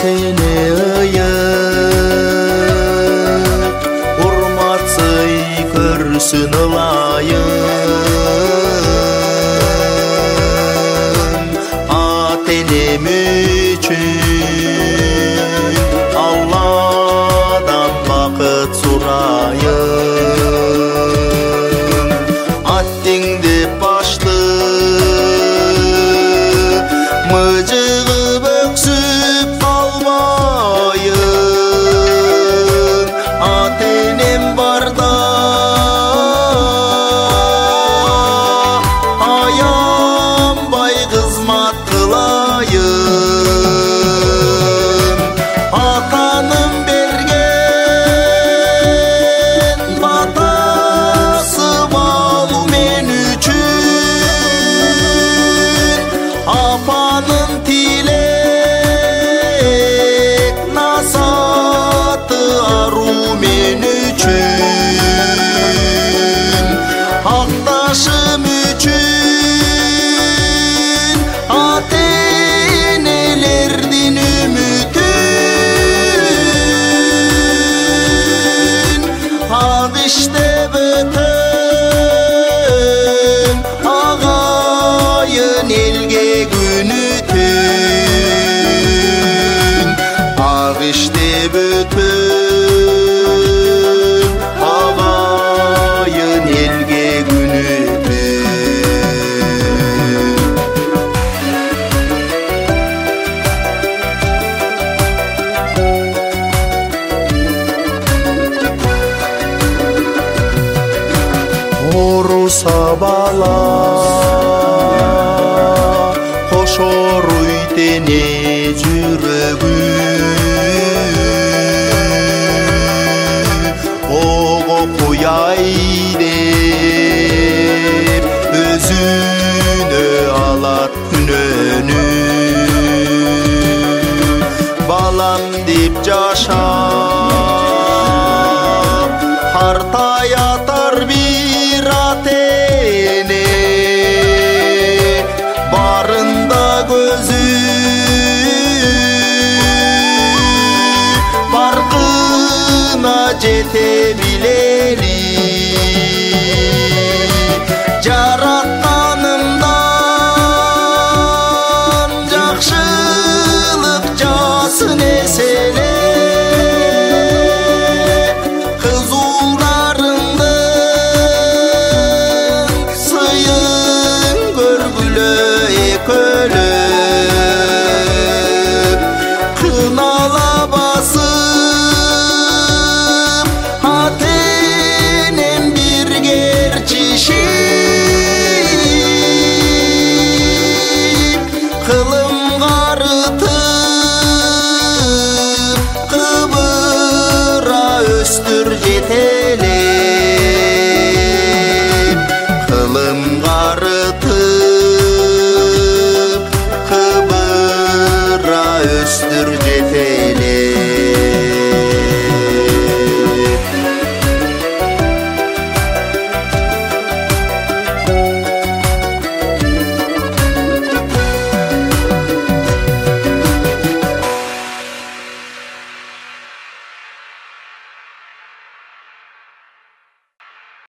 ата-эне ыйык, урматсый көрсүн ылайым. Ата-энем үчүн Алладан бакыт сурайым. Аттиң деп башты мыжыгып өксүп калбайым. Ата-энем барда аянбай кызмат кылайым. Атанын берген батасы балу мен үчүн, апанын тилек насаты ару мен үчүн. Акташым үчүн ата-энелердин үмүтүн. Ак иштеп өтөм агайын элге күнүтүн. Ак иштеп өтөм агайын элге күнүтүн. Оруса бала кошоруй тене жүрөгү, ого куяй деп өзүнө алат күнөөнү. Балам деп жашап картаятар бир ата-эне, барында көзү баркына жете билели. Жаратканымдан жакшылык жасын эселеп, кыз уулдарыңдын сыйын көргүлө экөлөп. Кынала басып ата-энем бир керчишип, кылым карытып кыбыра өстүр жетелеп. Кылым карытып кыбыра өстүр жетелеп.